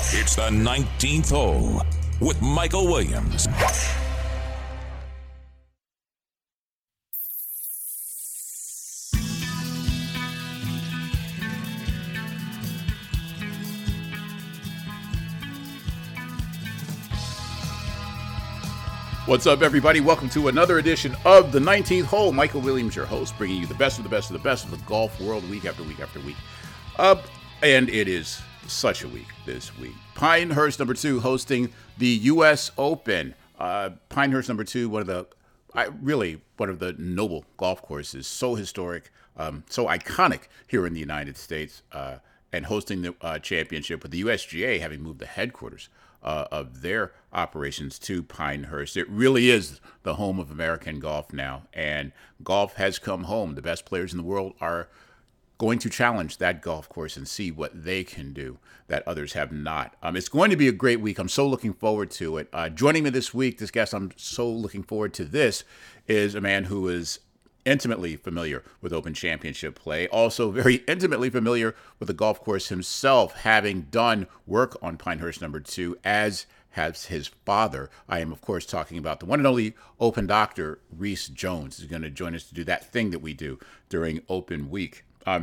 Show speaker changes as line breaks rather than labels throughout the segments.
It's the 19th hole with Michael Williams.
What's up, everybody? Welcome to another edition of the 19th hole. Michael Williams, your host, bringing you the best of the best of the best of the golf world week after week after week. And it is such a week this week. Pinehurst number 2 hosting the U.S. Open. Pinehurst number 2, one of the noble golf courses, so historic, so iconic here in the United States, and hosting the championship with the USGA having moved the headquarters of their operations to Pinehurst. It really is the home of American golf now, and golf has come home. The best players in the world are going to challenge that golf course and see what they can do that others have not. It's going to be a great week. I'm so looking forward to it. Joining me this week, this guest I'm so looking forward to this, is a man who is intimately familiar with Open Championship play, also very intimately familiar with the golf course himself, having done work on Pinehurst number 2, as has his father. I am, of course, talking about the one and only Open doctor, Rees Jones, who's going to join us to do that thing that we do during Open Week.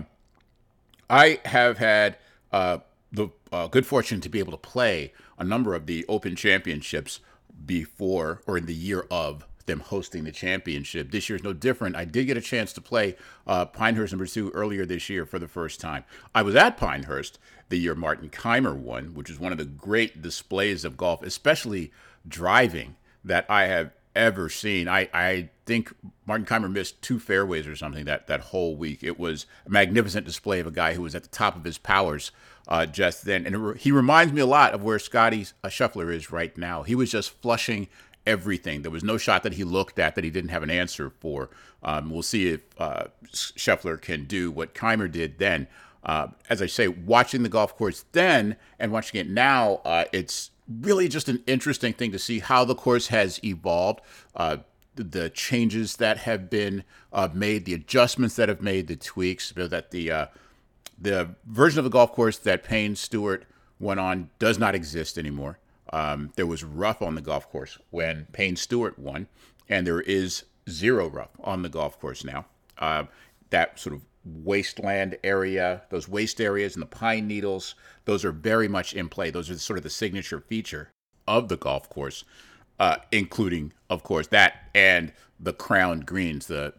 I have had the good fortune to be able to play a number of the Open Championships before, or in the year of them hosting the championship. This year is no different. I did get a chance to play Pinehurst number 2 earlier this year for the first time. I was at Pinehurst the year Martin Kaymer won, which is one of the great displays of golf, especially driving, that I have ever seen. I think Martin Kaymer missed 2 fairways or something that whole week. It was a magnificent display of a guy who was at the top of his powers just then. And he reminds me a lot of where Scottie Scheffler is right now. He was just flushing everything. There was no shot that he looked at that he didn't have an answer for. We'll see if Scheffler can do what Kaymer did then. As I say, watching the golf course then and watching it now, it's really just an interesting thing to see how the course has evolved, the changes that have been made, the adjustments that have made, the tweaks, that the version of the golf course that Payne Stewart went on does not exist anymore. There was rough on the golf course when Payne Stewart won, and there is 0 rough on the golf course now. That sort of wasteland area, those waste areas and the pine needles, those are very much in play. Those are sort of the signature feature of the golf course, including, of course, that and the crowned greens, the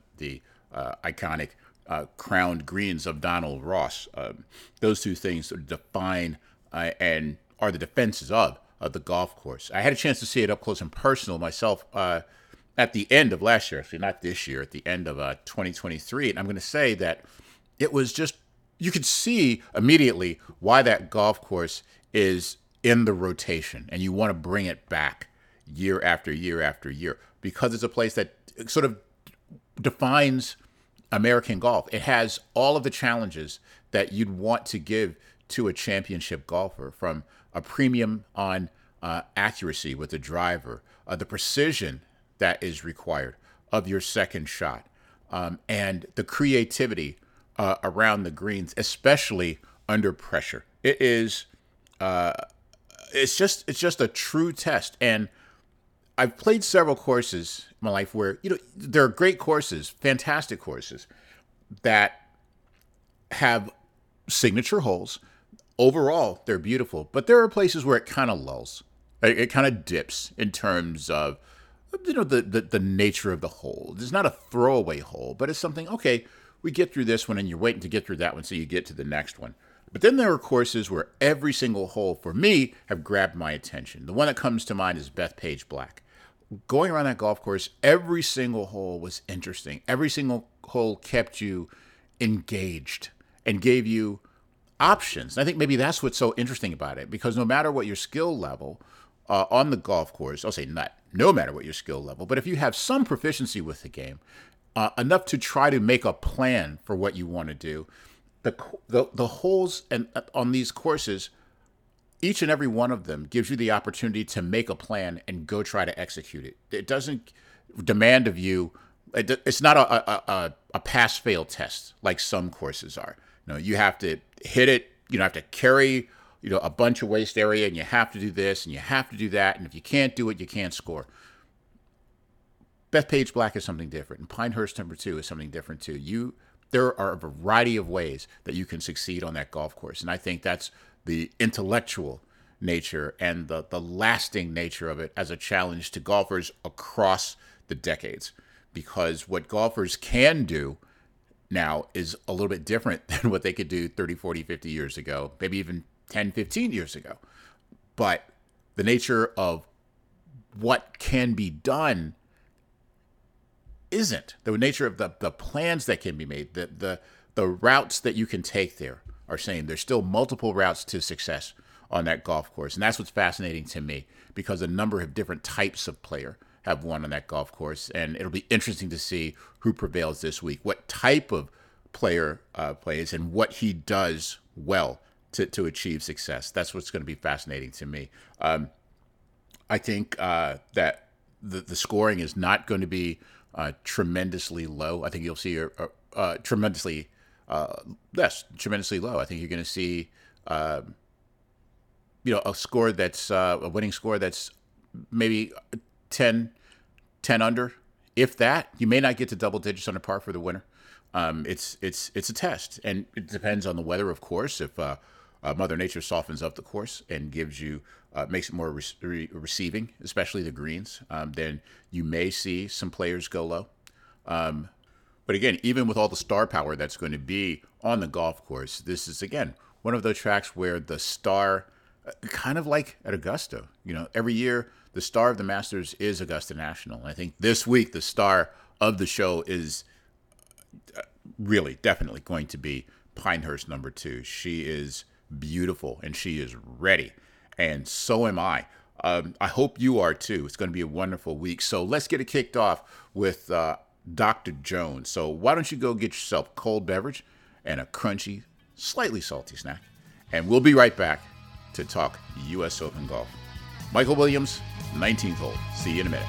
iconic crowned greens of Donald Ross. Those 2 things sort of define and are the defenses of the golf course. I had a chance to see it up close and personal myself at the end of last year, actually not this year, at the end of 2023. And I'm going to say that it was just, you could see immediately why that golf course is in the rotation and you want to bring it back year after year after year, because it's a place that sort of defines American golf. It has all of the challenges that you'd want to give to a championship golfer, from a premium on accuracy with the driver, the precision that is required of your second shot, and the creativity around the greens, especially under pressure. It is, it's just a true test. And I've played several courses in my life where, there are great courses, fantastic courses that have signature holes. Overall, they're beautiful, but there are places where it kind of lulls. It kind of dips in terms of, the nature of the hole. It's not a throwaway hole, but it's something, okay, we get through this one and you're waiting to get through that one so you get to the next one. But then there are courses where every single hole, for me, have grabbed my attention. The one that comes to mind is Bethpage Black. Going around that golf course, every single hole was interesting. Every single hole kept you engaged and gave you options. And I think maybe that's what's so interesting about it, because no matter what your skill level on the golf course, I'll say not no matter what your skill level, but if you have some proficiency with the game, enough to try to make a plan for what you want to do, the holes and on these courses, each and every one of them gives you the opportunity to make a plan and go try to execute it. It doesn't demand of you. It's not a pass-fail test like some courses are. You have to hit it. You don't have to carry, a bunch of waste area, and you have to do this and you have to do that, and if you can't do it, you can't score. Bethpage Black is something different, and Pinehurst number 2 is something different too. There are a variety of ways that you can succeed on that golf course, and I think that's the intellectual nature and the lasting nature of it as a challenge to golfers across the decades. Because what golfers can do now is a little bit different than what they could do 30, 40, 50 years ago, maybe even 10, 15 years ago. But the nature of what can be done isn't. The nature of the plans that can be made, the routes that you can take there are saying there's still multiple routes to success on that golf course. And that's what's fascinating to me, because a number of different types of player have won on that golf course. And it'll be interesting to see who prevails this week, what type of player plays, and what he does well to achieve success. That's what's going to be fascinating to me. I think that the scoring is not going to be tremendously low. I think you'll see tremendously low. I think you're going to see a score that's a winning score that's maybe 10 under, if that. You may not get to double digits on a par for the winner. It's a test, and it depends on the weather, of course. If Mother Nature softens up the course and gives you makes it more receiving, especially the greens, then you may see some players go low. But again, even with all the star power that's going to be on the golf course, this is, again, one of those tracks where the star, kind of like at Augusta, every year the star of the Masters is Augusta National. And I think this week the star of the show is really definitely going to be Pinehurst number 2. She is beautiful and she is ready. And so am I. I hope you are too. It's going to be a wonderful week. So let's get it kicked off with Dr. Jones. So why don't you go get yourself a cold beverage and a crunchy, slightly salty snack. And we'll be right back to talk U.S. Open golf. Michael Williams, 19th hole. See you in a minute.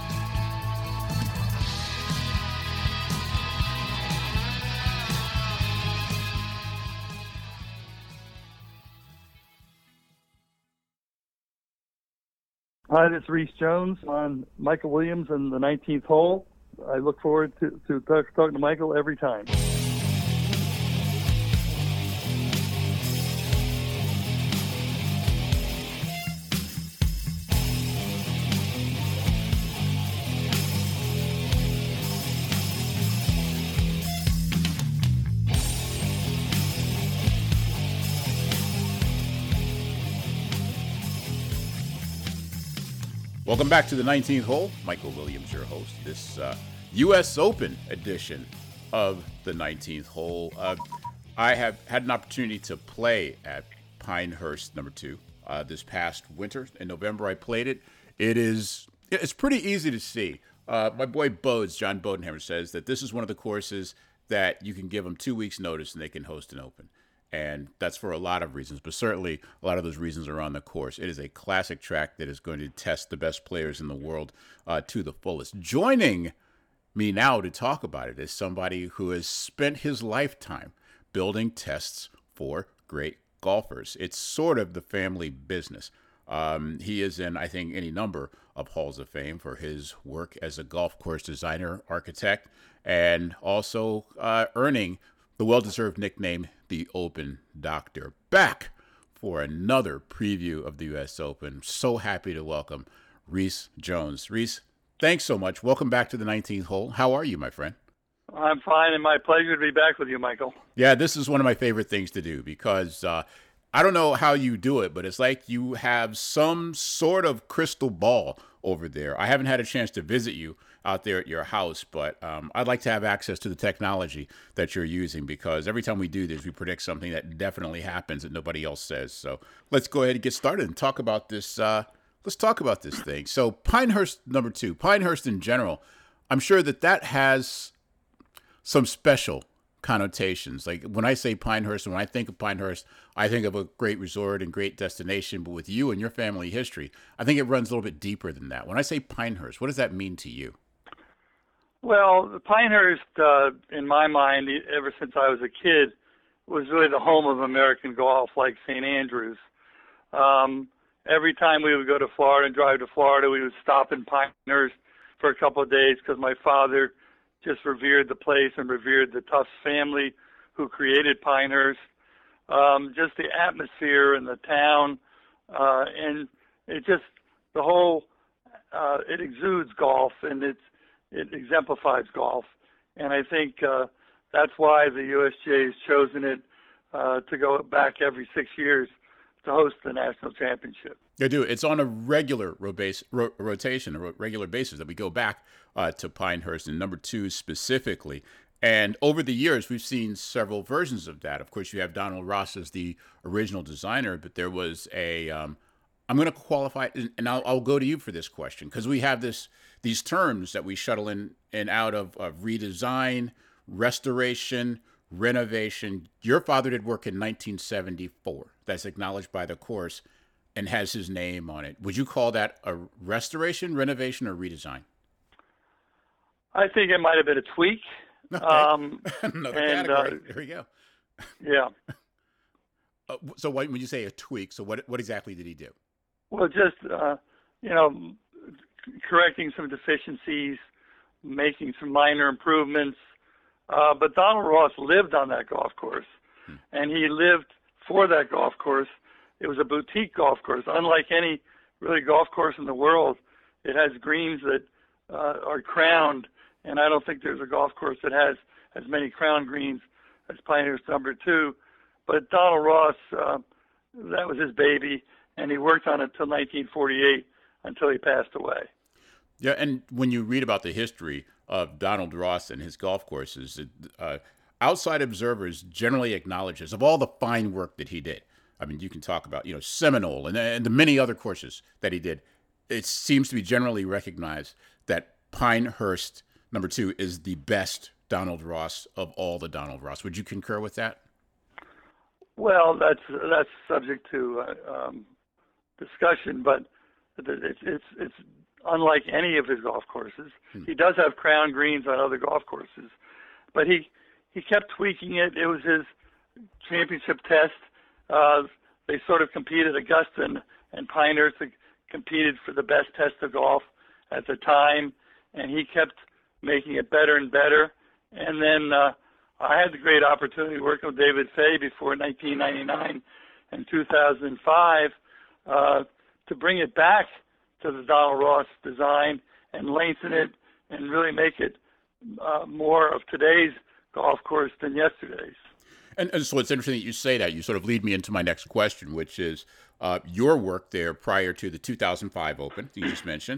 Hi, this is Reese Jones on Michael Williams and the 19th hole. I look forward to talking to Michael every time.
Welcome back to the 19th hole. Michael Williams, your host. This U.S. Open edition of the 19th hole. I have had an opportunity to play at Pinehurst number 2 this past winter. In November, I played it. It's pretty easy to see. My boy Bodes, John Bodenhammer, says that this is one of the courses that you can give them 2 weeks notice and they can host an Open. And that's for a lot of reasons, but certainly a lot of those reasons are on the course. It is a classic track that is going to test the best players in the world to the fullest. Joining me now to talk about it is somebody who has spent his lifetime building tests for great golfers. It's sort of the family business. He is in, I think, any number of halls of fame for his work as a golf course designer, architect, and also earning the well-deserved nickname, the Open Doctor. Back for another preview of the U.S. Open. So happy to welcome Reese Jones. Reese, thanks so much. Welcome back to the 19th hole. How are you, my friend?
I'm fine, and my pleasure to be back with you, Michael.
Yeah, this is one of my favorite things to do because I don't know how you do it, but it's like you have some sort of crystal ball over there. I haven't had a chance to visit you out there at your house, but I'd like to have access to the technology that you're using because every time we do this, we predict something that definitely happens that nobody else says. So let's go ahead and get started and talk about this. Let's talk about this thing. So Pinehurst number 2, Pinehurst in general, I'm sure that has some special connotations. Like when I say Pinehurst, and when I think of Pinehurst, I think of a great resort and great destination. But with you and your family history, I think it runs a little bit deeper than that. When I say Pinehurst, what does that mean to you?
Well, Pinehurst, in my mind, ever since I was a kid, was really the home of American golf, like St. Andrews. Every time we would go to Florida and drive to Florida, we would stop in Pinehurst for a couple of days because my father just revered the place and revered the Tufts family who created Pinehurst. Just the atmosphere in the town, and it just the whole it exudes golf and it exemplifies golf, and I think that's why the USGA has chosen it to go back every 6 years to host the national championship.
They do. It's on a regular rotation, a regular basis that we go back to Pinehurst and number 2 specifically. And over the years, we've seen several versions of that. Of course, you have Donald Ross as the original designer, but there was a, I'm going to qualify it, and I'll go to you for this question, because we have these terms that we shuttle in and out of redesign, restoration, renovation. Your father did work in 1974. That's acknowledged by the course and has his name on it. Would you call that a restoration, renovation, or redesign?
I think it might have been a tweak.
Okay. Another category. There we go.
Yeah.
So when you say a tweak, so what exactly did he do?
Well, just, correcting some deficiencies, making some minor improvements. But Donald Ross lived on that golf course, and he lived for that golf course. It was a boutique golf course. Unlike any really golf course in the world, it has greens that are crowned, and I don't think there's a golf course that has as many crown greens as Pinehurst number 2. But Donald Ross, that was his baby, and he worked on it till 1948 until he passed away.
Yeah, and when you read about the history of Donald Ross and his golf courses, outside observers generally acknowledges of all the fine work that he did. I mean, you can talk about, Seminole and the many other courses that he did. It seems to be generally recognized that Pinehurst number 2 is the best Donald Ross of all the Donald Ross. Would you concur with that?
Well, that's subject to discussion, but it's unlike any of his golf courses. He does have crown greens on other golf courses, but he kept tweaking it. It was his championship test. They sort of competed, Augusta and Pinehurst competed for the best test of golf at the time, and he kept making it better and better. And then I had the great opportunity working with David Fay before 1999 and 2005 to bring it back to the Donald Ross design and lengthen it and really make it more of today's golf course than yesterday's.
And so it's interesting that you say that. You sort of lead me into my next question, which is your work there prior to the 2005 Open you just mentioned.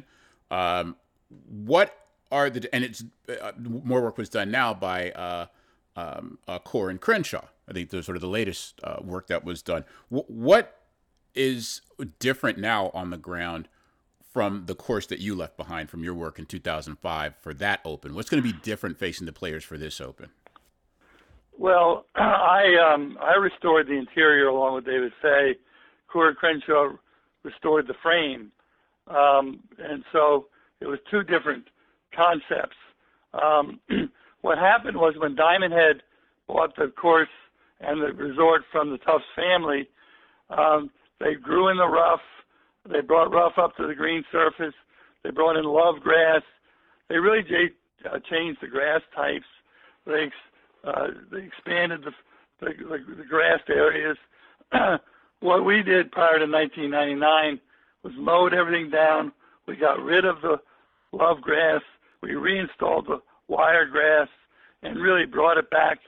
What are and it's more work was done now by Core and Crenshaw. I think those sort of the latest work that was done. What is different now on the ground from the course that you left behind from your work in 2005 for that Open? What's going to be different facing the players for this Open?
Well, I restored the interior along with David Fay. Core and Crenshaw restored the frame. And so it was two different concepts. What happened was when Diamond Head bought the course and the resort from the Tufts family, they grew in the rough. They brought rough up to the green surface. They brought in love grass. They really changed the grass types. They expanded the grassed areas. What we did prior to 1999 was mowed everything down. We got rid of the love grass. We reinstalled the wire grass and really brought it back.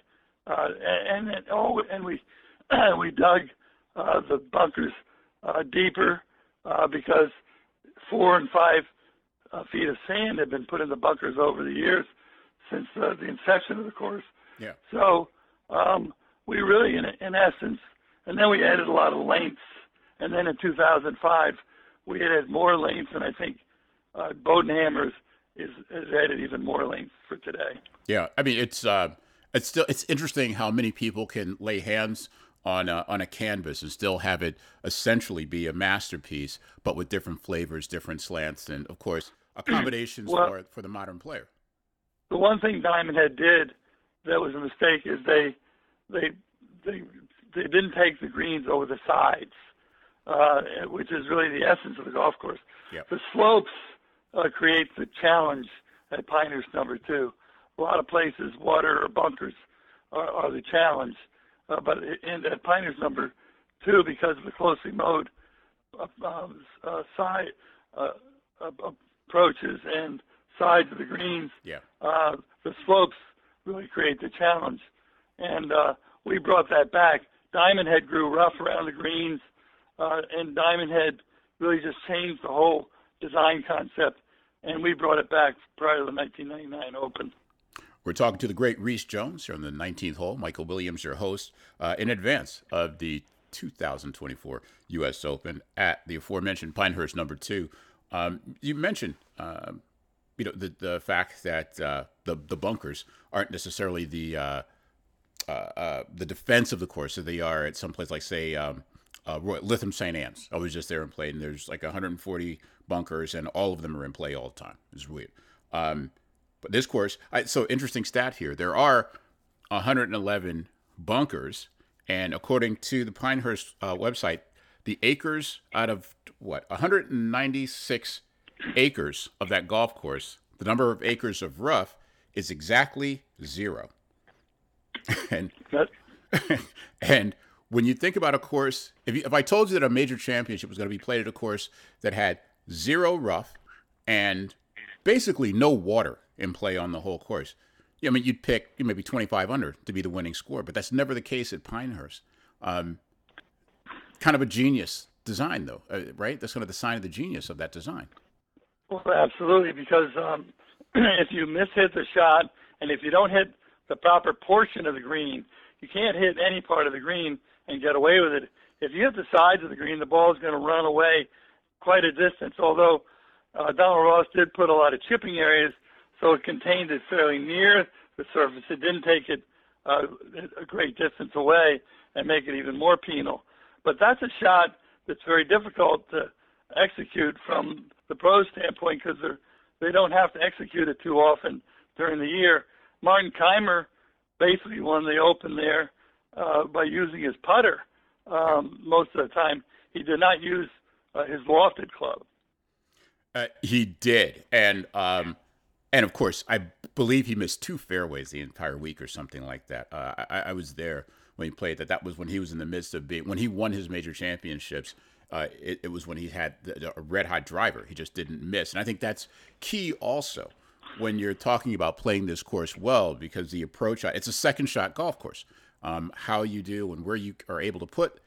And we dug the bunkers deeper because 4 and 5 feet of sand had been put in the bunkers over the years since the inception of the course.
Yeah.
So we really, in essence, and then we added a lot of lengths. And then in 2005, we added more lengths, and I think Bodenhammer's has added even more lengths for today.
Yeah, I mean it's interesting how many people can lay hands on a canvas and still have it essentially be a masterpiece, but with different flavors, different slants, and of course accommodations for the modern player.
The one thing Diamond Head did that was a mistake is they didn't take the greens over the sides. which is really the essence of the golf course.
Yep.
The slopes create the challenge at Pinehurst number 2. A lot of places, water or bunkers are the challenge. But at Pinehurst number 2, because of the closely mowed side approaches and sides of the greens, the slopes really create the challenge. And we brought that back. Diamond Head grew rough around the greens, and Diamond Head really just changed the whole design concept, and we brought it back prior to the 1999 Open.
We're talking to the great Rees Jones here on the 19th hole. Michael Williams, your host, in advance of the 2024 U.S. Open at the aforementioned Pinehurst number 2. You mentioned, the fact that the bunkers aren't necessarily the defense of the course that they are at some place like, say, Lytham St. Anne's. I was just there and played, and there's like 140 bunkers, and all of them are in play all the time. It's weird. But this course, so interesting stat here. There are 111 bunkers, and according to the Pinehurst website, the acres out of 196 acres of that golf course, the number of acres of rough is exactly 0. And when you think about a course, if I told you that a major championship was going to be played at a course that had 0 rough and basically no water in play on the whole course, you'd pick maybe 25 under to be the winning score, but that's never the case at Pinehurst. Kind of a genius design, though, right? That's kind of the sign of the genius of that design.
Well, absolutely, because if you mishit the shot, and if you don't hit the proper portion of the green, you can't hit any part of the green and get away with it. If you hit the sides of the green, the ball is going to run away quite a distance, although Donald Ross did put a lot of chipping areas, so it contained it fairly near the surface. It didn't take it a great distance away and make it even more penal. But that's a shot that's very difficult to execute from the pro standpoint because they don't have to execute it too often during the year. Martin Keimer basically won the Open there by using his putter most of the time. He did not use his lofted club.
He did, and of course, I believe he missed 2 fairways the entire week or something like that. I was there when he played that. That was when he was in the midst of when he won his major championships. It was when he had a red-hot driver. He just didn't miss, and I think that's key also when you're talking about playing this course well, because the approach, it's a second shot golf course. How you do and where you are able to put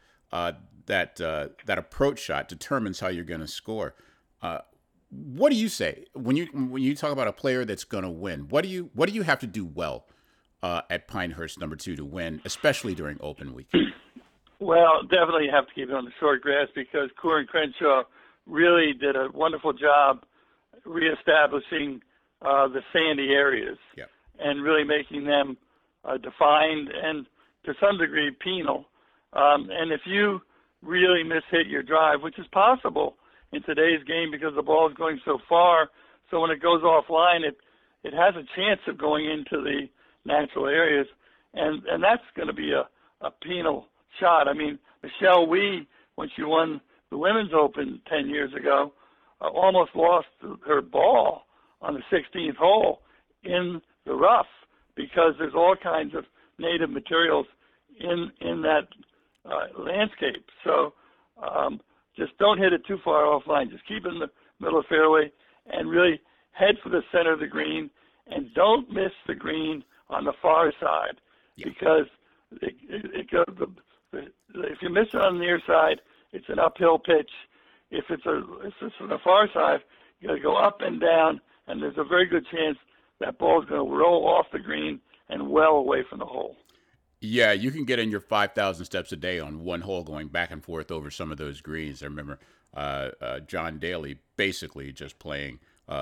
that approach shot determines how you're going to score. What do you say when you talk about a player that's going to win? What do you have to do well at Pinehurst number 2 to win, especially during Open week?
Well, definitely you have to keep it on the short grass because Coore and Crenshaw really did a wonderful job reestablishing the sandy areas and really making them defined and to some degree penal. And if you really mishit your drive, which is possible in today's game because the ball is going so far, so when it goes offline, it has a chance of going into the natural areas, and that's going to be a penal shot. I mean, Michelle Wie, when she won the Women's Open 10 years ago, almost lost her ball on the 16th hole in the rough because there's all kinds of native materials in that landscape. So just don't hit it too far offline. Just keep it in the middle of the fairway and really head for the center of the green, and don't miss the green on the far side because it goes. If you miss it on the near side, it's an uphill pitch. If it's on the far side, you got to go up and down, and there's a very good chance that ball is going to roll off the green and well away from the hole.
Yeah, you can get in your 5,000 steps a day on one hole going back and forth over some of those greens. I remember John Daly basically just playing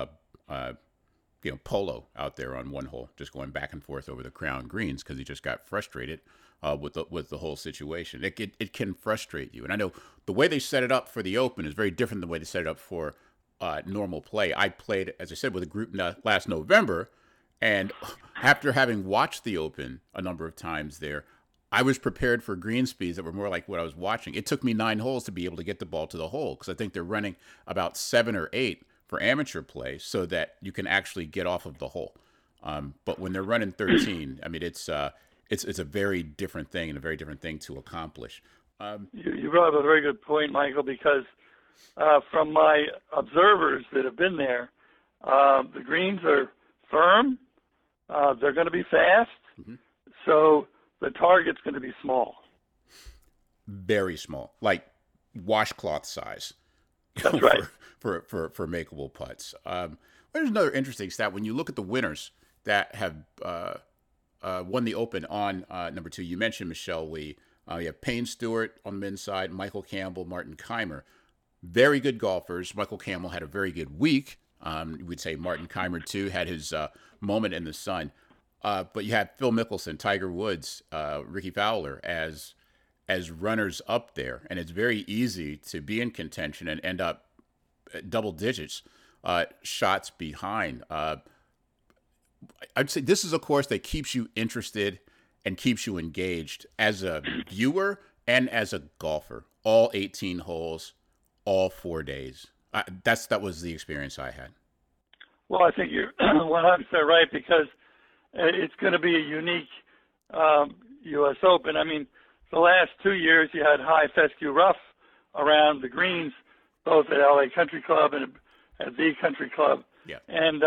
polo out there on one hole, just going back and forth over the crown greens because he just got frustrated with the whole situation. It can frustrate you. And I know the way they set it up for the Open is very different than the way they set it up for normal play. I played, as I said, with a group last November, and after having watched the Open a number of times there, I was prepared for green speeds that were more like what I was watching. It took me 9 holes to be able to get the ball to the hole because I think they're running about 7 or 8 for amateur play so that you can actually get off of the hole. But when they're running 13, I mean, it's a very different thing and a very different thing to accomplish.
You brought up a very good point, Michael, because from my observers that have been there, the greens are firm. They're going to be fast. Mm-hmm. So the target's going to be small.
Very small, like washcloth size.
That's right.
For makeable putts. There's another interesting stat. When you look at the winners that have won the Open on number 2, you mentioned Michelle Lee. You have Payne Stewart on the men's side, Michael Campbell, Martin Kaymer. Very good golfers. Michael Campbell had a very good week. We'd say Martin Kaymer, too, had his moment in the sun. But you had Phil Mickelson, Tiger Woods, Ricky Fowler as runners up there. And it's very easy to be in contention and end up double digits shots behind. I'd say this is a course that keeps you interested and keeps you engaged as a viewer and as a golfer. All 18 holes, all 4 days. That was the experience I had.
Well, I think you're 100% right because it's going to be a unique U.S. Open. I mean, the last 2 years you had high fescue rough around the greens, both at LA Country Club and at the Country Club.
Yeah.
And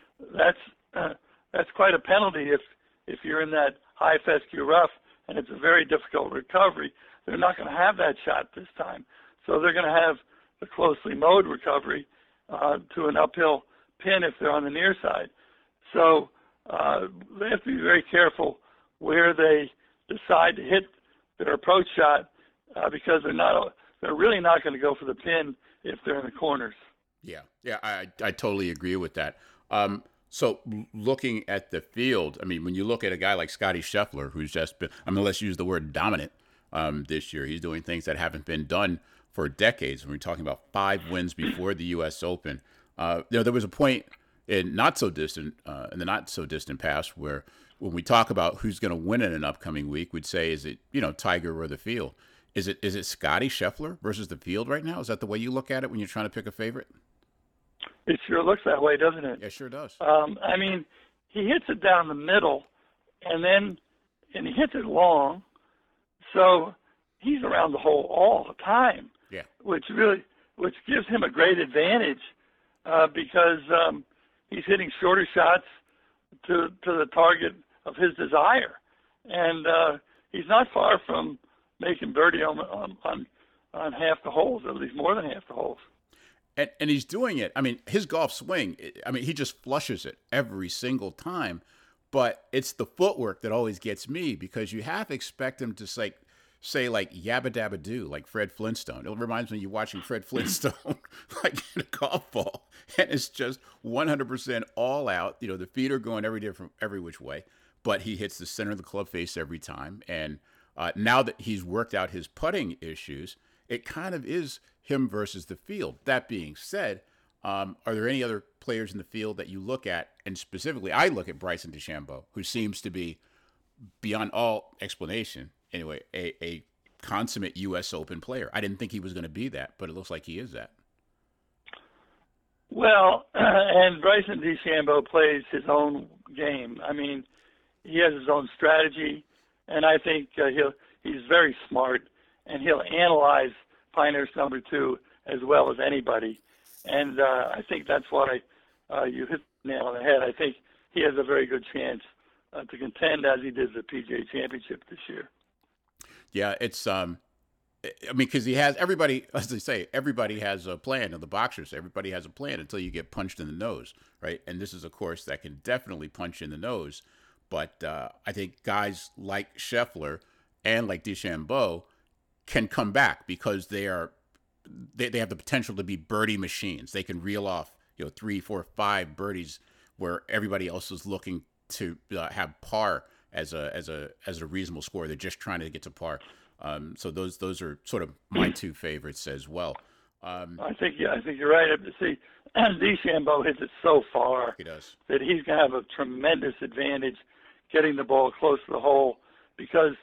that's quite a penalty if you're in that high fescue rough, and it's a very difficult recovery. They're not going to have that shot this time. So they're going to have the closely mowed recovery to an uphill pin if they're on the near side. So they have to be very careful where they decide to hit their approach shot because they're really not going to go for the pin if they're in the corners.
Yeah, I totally agree with that. So looking at the field, I mean, when you look at a guy like Scottie Scheffler, who's just been, I mean, let's use the word dominant this year. He's doing things that haven't been done for decades. When we're talking about 5 wins before the U.S. Open, there was a point in the not so distant past where when we talk about who's going to win in an upcoming week, we'd say, is it Tiger or the field? Is it Scottie Scheffler versus the field right now? Is that the way you look at it when you're trying to pick a favorite?
It sure looks that way, doesn't it?
Yeah, it sure does.
I mean, he hits it down the middle, and he hits it long, so he's around the hole all the time.
Yeah.
Which gives him a great advantage because he's hitting shorter shots to the target of his desire, and he's not far from making birdie on half the holes, at least more than half the holes.
And he's doing it. I mean, his golf swing, I mean, he just flushes it every single time. But it's the footwork that always gets me because you have to expect him to say like yabba dabba do, like Fred Flintstone. It reminds me of you watching Fred Flintstone like in a golf ball. And it's just 100% all out. The feet are going every which way. But he hits the center of the club face every time. And now that he's worked out his putting issues, it kind of is him versus the field. That being said, are there any other players in the field that you look at? And specifically, I look at Bryson DeChambeau, who seems to be, beyond all explanation, anyway, a consummate U.S. Open player. I didn't think he was going to be that, but it looks like he is that.
Well, and Bryson DeChambeau plays his own game. I mean, he has his own strategy, and I think he's very smart, and he'll analyze Pinehurst number 2 as well as anybody. And I think that's why you hit the nail on the head. I think he has a very good chance to contend as he did the PGA Championship this year.
Yeah, it's I mean, because he has everybody, as they say, everybody has a plan. And the boxers, everybody has a plan until you get punched in the nose, right? And this is a course that can definitely punch in the nose. But I think guys like Scheffler and like DeChambeau can come back because they have the potential to be birdie machines. They can reel off 3, 4, 5 birdies where everybody else is looking to have par as a reasonable score. They're just trying to get to par. So those are sort of my 2 favorites as well.
I think you're right. See, DeChambeau hits it so far
he does
that he's going to have a tremendous advantage getting the ball close to the hole because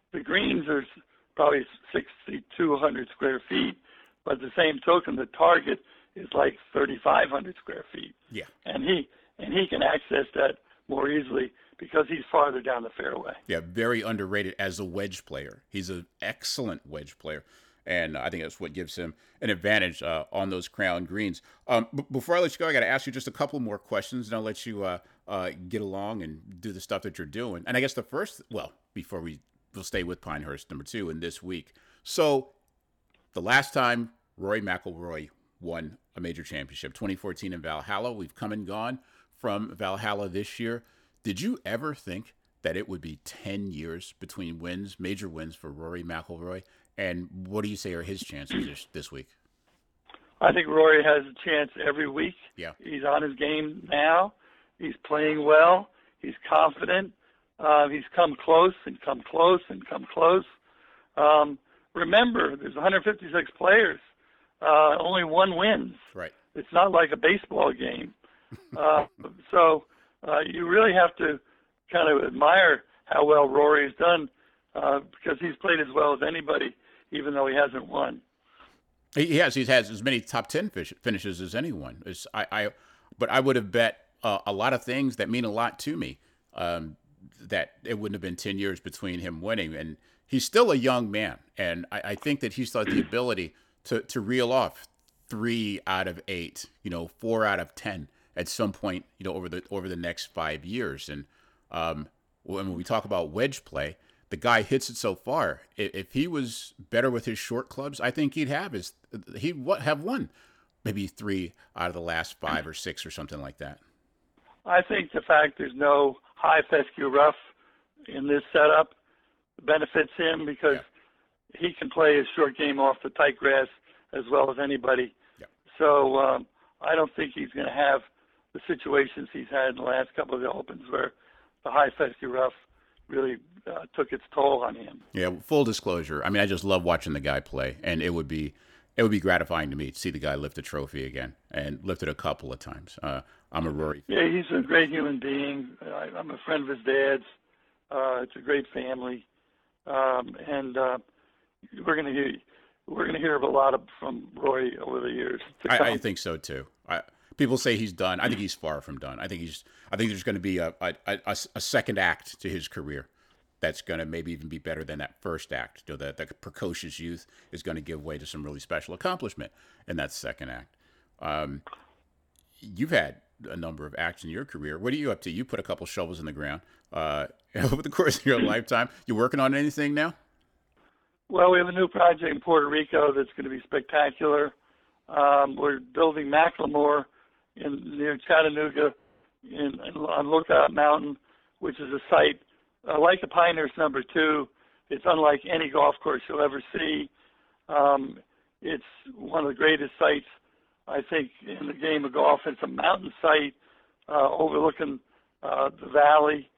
the greens are probably 6,200 square feet, but at the same token, the target is like 3,500 square feet.
Yeah.
And he can access that more easily because he's farther down the fairway.
Yeah, very underrated as a wedge player. He's an excellent wedge player, and I think that's what gives him an advantage on those crown greens. Before I let you go, I got to ask you just a couple more questions, and I'll let you get along and do the stuff that you're doing. And I guess the first, well, before we'll stay with Pinehurst, number 2 in this week. So the last time Rory McIlroy won a major championship, 2014 in Valhalla. We've come and gone from Valhalla this year. Did you ever think that it would be 10 years between wins, major wins for Rory McIlroy? And what do you say are his chances this week?
I think Rory has a chance every week.
Yeah.
He's on his game now. He's playing well. He's confident. He's come close and come close and come close. Remember, there's 156 players. Only one wins.
Right.
It's not like a baseball game. So you really have to kind of admire how well Rory's done because he's played as well as anybody, even though he hasn't won.
He has. He's had as many top 10 finishes as anyone. But I would have bet a lot of things that mean a lot to me that it wouldn't have been 10 years between him winning. And he's still a young man. And I think that he's got the ability to reel off 3 out of 8, 4 out of 10 at some point, over the next 5 years. And when we talk about wedge play, the guy hits it so far. If he was better with his short clubs, I think he'd have won maybe 3 out of the last 5 or 6 or something like that.
I think the fact there's no high fescue rough in this setup benefits him because he can play his short game off the tight grass as well as anybody.
Yeah.
So I don't think he's going to have the situations he's had in the last couple of the Opens where the high fescue rough really took its toll on him.
Yeah, full disclosure. I mean, I just love watching the guy play, and it would be gratifying to me to see the guy lift a trophy again, and lift it a couple of times. I'm a Rory fan.
Yeah, he's a great human being. I'm a friend of his dad's. It's a great family, and we're going to hear a lot from Rory over the years to come.
I think so too. People say he's done. I think he's far from done. I think there's going to be a second act to his career that's going to maybe even be better than that first act. That precocious youth is going to give way to some really special accomplishment in that second act. You've had a number of acts in your career. What are you up to? You put a couple shovels in the ground over the course of your lifetime. You working on anything now?
Well, we have a new project in Puerto Rico that's going to be spectacular. We're building Macklemore near Chattanooga on Lookout Mountain, which is a site like the Pinehurst number 2. It's unlike any golf course you'll ever see. It's one of the greatest sites, I think, in the game of golf. It's a mountain site overlooking the valley.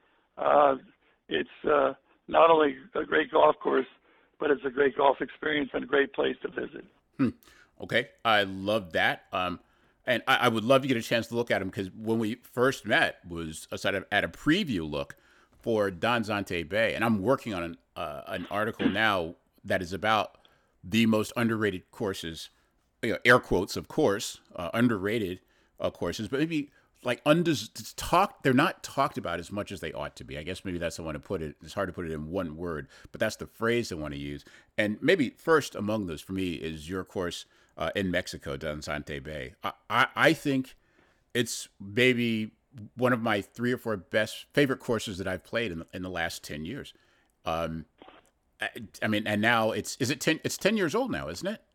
It's not only a great golf course, but it's a great golf experience and a great place to visit.
Okay, I love that. And I would love to get a chance to look at him because when we first met was at a preview look for Don Zonte Bay, and I'm working on an article now that is about the most underrated courses, air quotes, of course, underrated courses, but maybe like they're not talked about as much as they ought to be. I guess maybe that's the one to put it. It's hard to put it in one word, but that's the phrase I want to use. And maybe first among those for me is your course in Mexico, Don Zonte Bay. I think it's maybe one of my 3 or 4 best favorite courses that I've played in the last 10 years. I mean, and now it's 10 years old now, isn't it?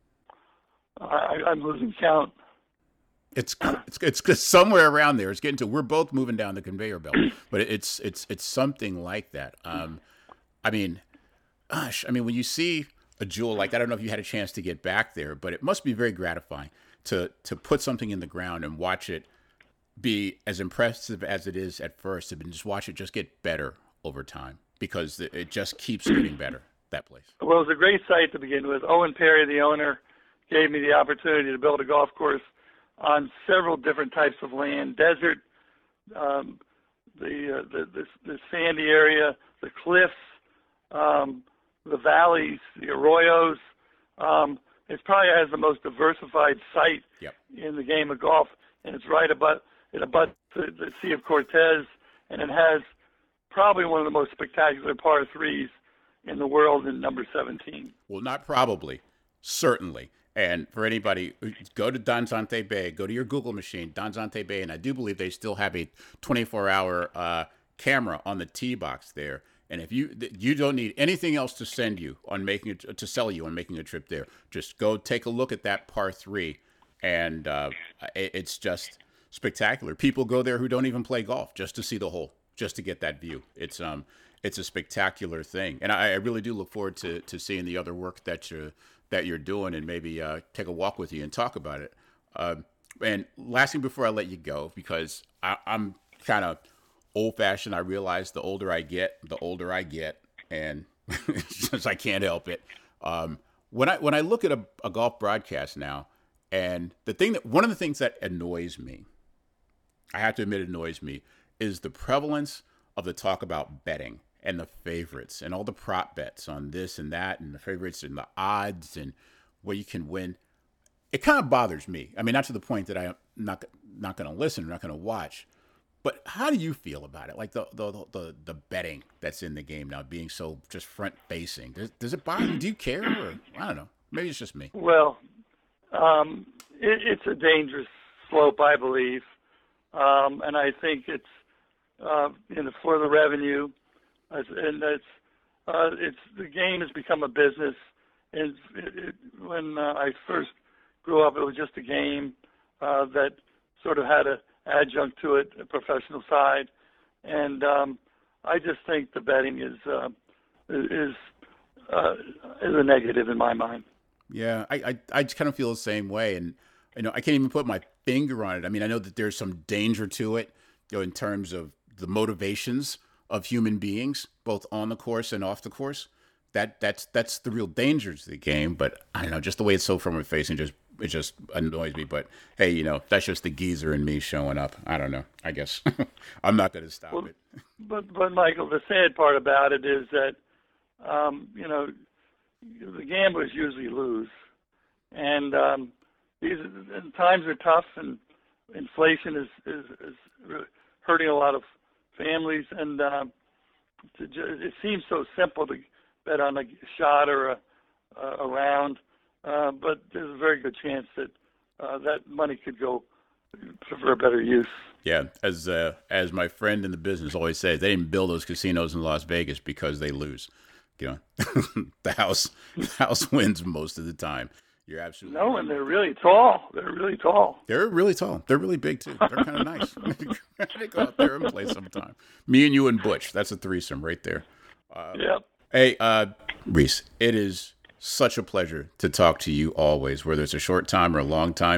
I'm losing count.
It's somewhere around there. It's getting to. We're both moving down the conveyor belt, but it's something like that. I mean, gosh, when you see a jewel like that, I don't know if you had a chance to get back there, but it must be very gratifying to put something in the ground and watch it be as impressive as it is at first, and just watch it just get better over time because it just keeps getting better. That place.
Well, it was a great site to begin with. Owen Perry, the owner, gave me the opportunity to build a golf course on several different types of land: desert, the sandy area, the cliffs, the valleys, the arroyos. It probably has the most diversified site in the game of golf, and it's right about it abuts the Sea of Cortez, and it has probably one of the most spectacular par threes in the world in number 17.
Well, not probably, certainly. And for anybody, go to Danzante Bay, go to your Google machine, Danzante Bay, and I do believe they still have a 24-hour camera on the tee box there. And if you don't need anything else to send you on to sell you on making a trip there, just go take a look at that par three, and it's just spectacular. People go there who don't even play golf just to see the hole, just to get that view. It's a spectacular thing, and I really do look forward to seeing the other work that you're doing, and maybe take a walk with you and talk about it. And last thing before I let you go, because I'm kind of old-fashioned. I realize the older I get, and it's just I can't help it. When I look at a golf broadcast now, and one of the things that annoys me, I have to admit it annoys me, is the prevalence of the talk about betting and the favorites and all the prop bets on this and that and the favorites and the odds and where you can win. It kind of bothers me. I mean, not to the point that I'm not going to listen, not going to watch. But how do you feel about it? Like the betting that's in the game now, being so just front facing. Does it bother you? Do you care? Or, I don't know. Maybe it's just me.
Well, it's a dangerous slope, I believe, and I think it's for the revenue, and it's the game has become a business. And when I first grew up, it was just a game that sort of had a adjunct to it, a professional side, and I just think the betting is a negative in my mind.
Yeah, I just kind of feel the same way, and I can't even put my finger on it. I mean, I know that there's some danger to it, in terms of the motivations of human beings, both on the course and off the course. That's the real dangers of the game. But I don't know, just the way it's so front facing, it just annoys me. But hey, that's just the geezer in me showing up. I don't know. I guess I'm not going to stop it.
But Michael, the sad part about it is that the gamblers usually lose, and times are tough, and inflation is hurting a lot of families, and it seems so simple to bet on a shot or a round, but there's a very good chance that that money could go for a better use.
Yeah, as my friend in the business always says, they didn't build those casinos in Las Vegas because they lose. The house wins most of the time. You're absolutely
right. And they're really tall. They're really tall.
They're really tall. They're really big too. They're kind of nice. They go out there and play sometime. Me and you and Butch. That's a threesome right there.
Yep.
Hey, Reese, it is such a pleasure to talk to you always, whether it's a short time or a long time.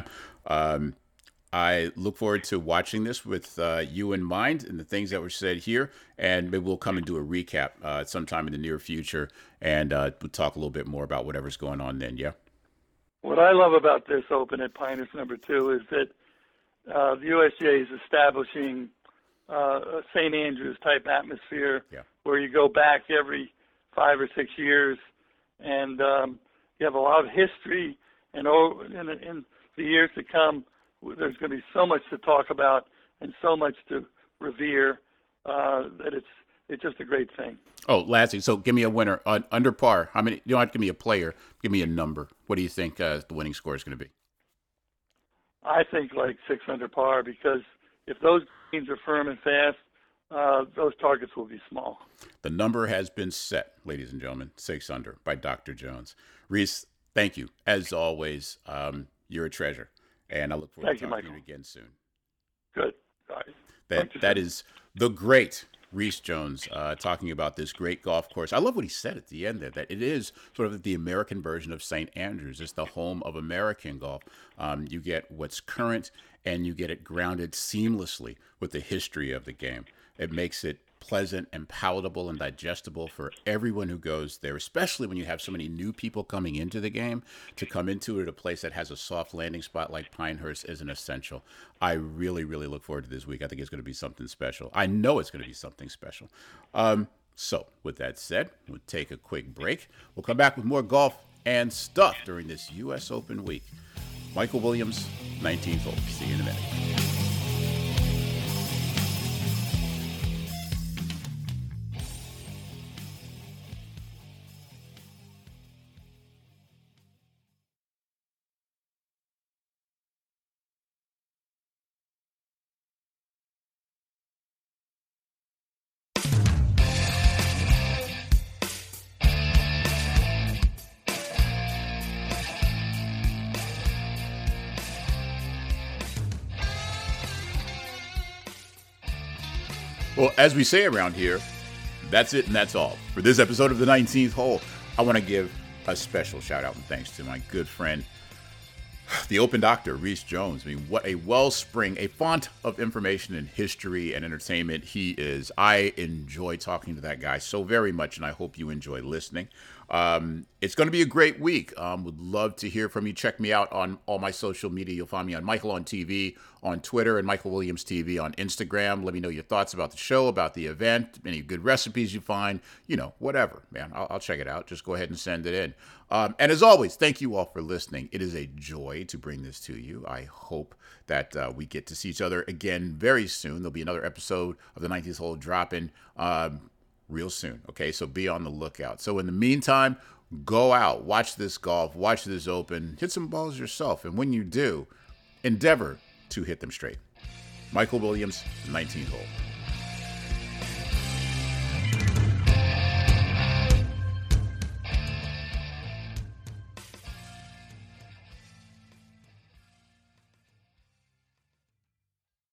I look forward to watching this with you in mind and the things that were said here, and maybe we'll come and do a recap sometime in the near future, and we'll talk a little bit more about whatever's going on then, yeah?
What I love about this Open at Pinehurst #2 is that the USGA is establishing a St. Andrews type atmosphere where you go back every 5 or 6 years, and you have a lot of history, and in the years to come, there's going to be so much to talk about and so much to revere that it's just a great thing.
Oh, lastly, so give me a winner under par. How many? You don't have to give me a player. Give me a number. What do you think the winning score is going to be?
I think like 6 under par, because if those greens are firm and fast, those targets will be small.
The number has been set, ladies and gentlemen. 6 under by Dr. Jones. Reese, thank you as always. You're a treasure, and I look forward to talking to you again soon.
Good. All right.
That is the great Reese Jones talking about this great golf course. I love what he said at the end there, that it is sort of the American version of St. Andrews. It's the home of American golf. You get what's current, and you get it grounded seamlessly with the history of the game. It makes it pleasant and palatable and digestible for everyone who goes there, especially when you have so many new people coming into the game. To come into it at a place that has a soft landing spot like Pinehurst is an essential. I really, really look forward to this week. I think it's going to be something special. I know it's going to be something special. So, with that said, we'll take a quick break. We'll come back with more golf and stuff during this U.S. Open week. Michael Williams, 19th hole. See you in a minute. Well, as we say around here, that's it and that's all. For this episode of the 19th hole, I want to give a special shout out and thanks to my good friend, the Open Doctor, Reese Jones. I mean, what a wellspring, a font of information in history and entertainment he is. I enjoy talking to that guy so very much, and I hope you enjoy listening. It's going to be a great week. Would love to hear from you. Check me out on all my social media. You'll find me on Michael on TV on Twitter and Michael Williams TV on Instagram. Let me know your thoughts about the show, about the event, any good recipes you find, whatever, man. I'll check it out. Just go ahead and send it in. And as always, thank you all for listening. It is a joy to bring this to you. I hope that we get to see each other again very soon. There'll be another episode of the 19th hole dropping real soon. Okay, so be on the lookout. So in the meantime, go out, watch this golf, watch this Open, hit some balls yourself. And when you do, endeavor to hit them straight. Michael Williams, 19th hole.